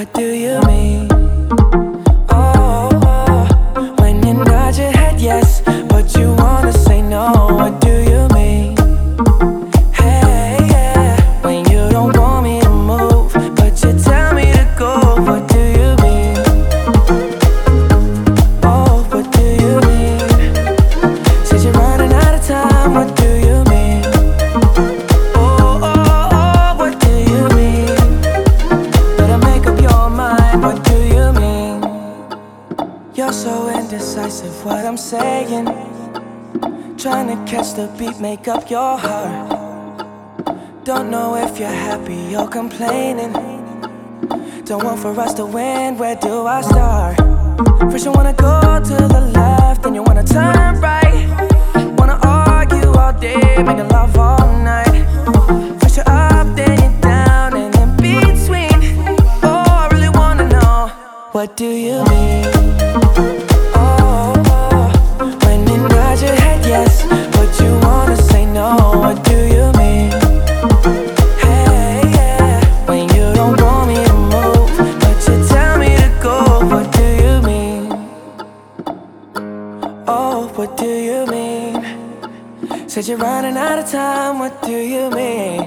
What do you mean? When you nod your head yes, but you wanna say no. What do you mean? Hey, yeah. When you don't want me to move, but you tell me to go. What do you mean? Oh, what do you mean? Said you're running out of time. What do you mean? Oh, what do you mean? Better make up your mind. What do you mean? You're so indecisive, what I'm saying. Trying to catch the beat, make up your heart. Don't know if you're happy or complaining. Don't want for us to win, where do I start? First you wanna go to the left, then you wanna turn right. Wanna argue all day, making love all night. First you're up, then you're down, and in between. Oh, I really wanna know, what do you mean? When you nod your head yes, but you wanna say no. What do you mean? Hey, yeah. When you don't want me to move, but you tell me to go. What do you mean? Oh, what do you mean? Said you're running out of time. What do you mean?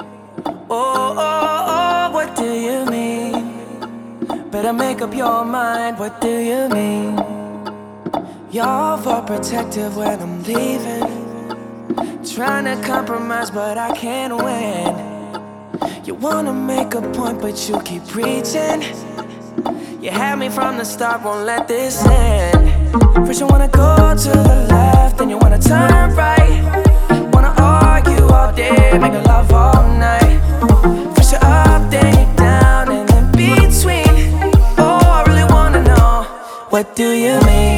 Oh, what do you mean? Better make up your mind. What do you mean? You're overprotective when I'm leaving. Trying to compromise, but I can't win. You wanna make a point, but you keep preaching. You had me from the start, won't let this end. First you wanna go to the left, then you wanna turn right. Wanna argue all day, making love all night. First you're up, then you're down, and in between. Oh, I really wanna know, what do you mean?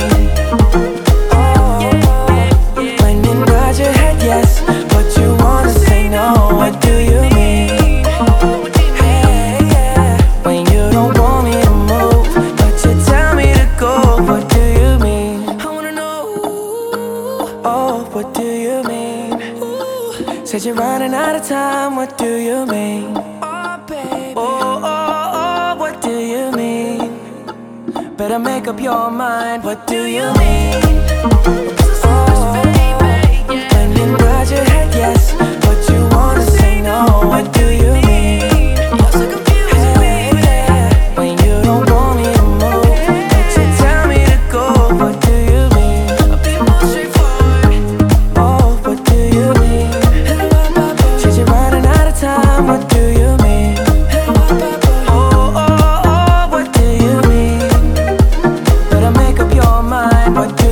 When you nod your head yes, but you wanna say no. What do you mean? Hey, yeah. When you don't want me to move, but you tell me to go. What do you mean? I wanna know. Oh, what do you mean? Said you're running out of time. What do you mean? Oh, baby. Oh, what do you mean? Better make up your mind. What do you mean? When you nod your head yes, but you wanna say no. What do you mean? Hey, yeah. When you don't want me to move, but you tell me to go. What do you mean? Oh, what do you mean? Said you're running out of time. What do you mean? Oh, what do you mean? Better make up your mind. What do